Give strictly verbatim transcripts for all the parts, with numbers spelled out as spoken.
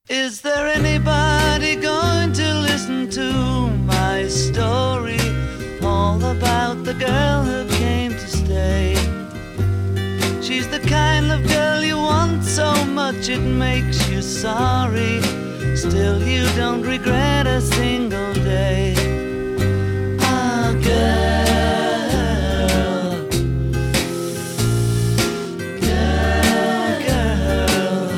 Is there anybody going to listen to my story? All about the girl who came to stay. She's the kind of girl you want so much it makes you sorry. Still you don't regret a single day. Ah, girl, girl, girl.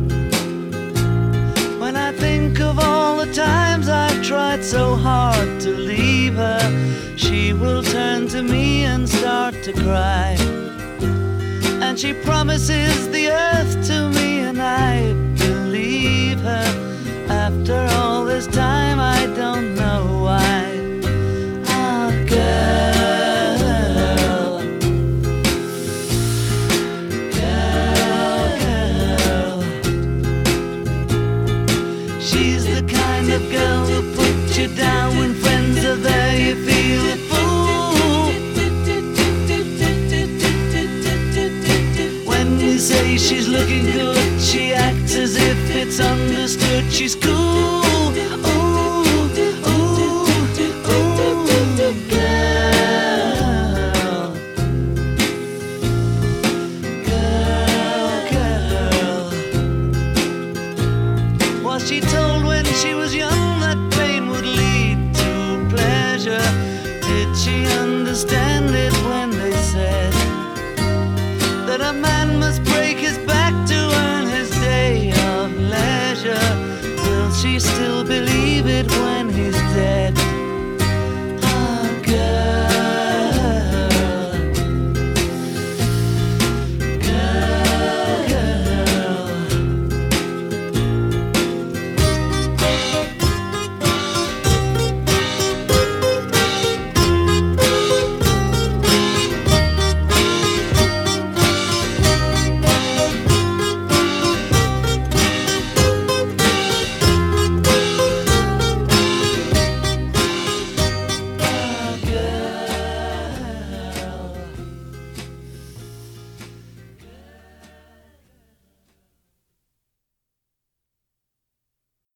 When I think of all the times I've tried so hard to leave her, she will turn to me and start to cry. And she promises the earth to me, and I believe her. After all this time, I don't know why. Ah, girl, girl, girl. She's the kind of girl who puts you down when friends are there. You feel a fool. When you say she's looking good, she acts as if it's understood. She's cool. Ooh, ooh, ooh, girl, girl, girl. Was she told when she was young that pain would lead to pleasure? Did she understand it when they said that a man must break his back to earn his day of leisure? Will she still believe it when